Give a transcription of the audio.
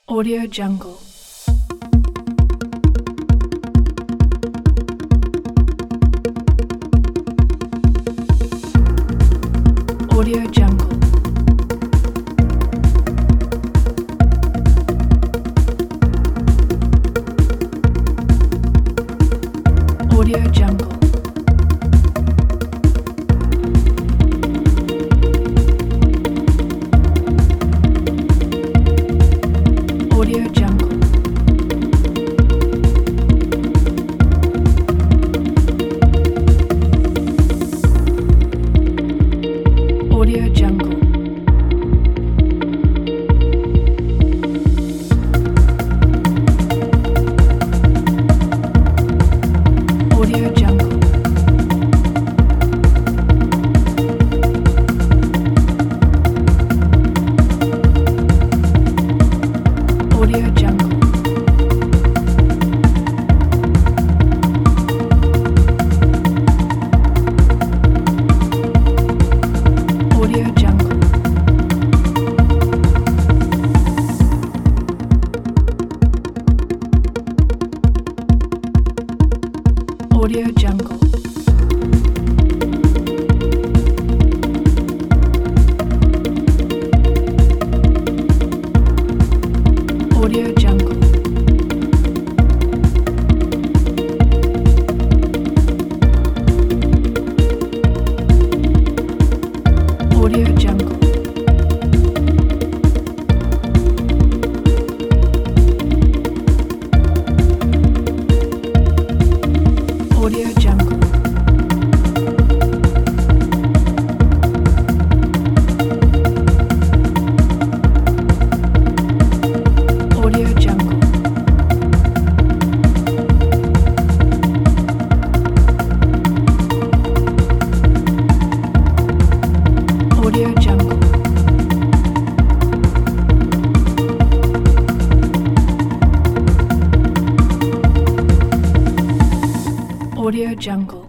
Audio Jungle. Audio Jungle. Audio Jungle. Audio Jungle. Audio Jungle. Audio Jungle. Audio Jungle. Audio Jungle. Audio Jungle. Audio Jungle. Audio Jungle. Audio Jungle. Audio Jungle. Audio Jungle. Audio Jungle.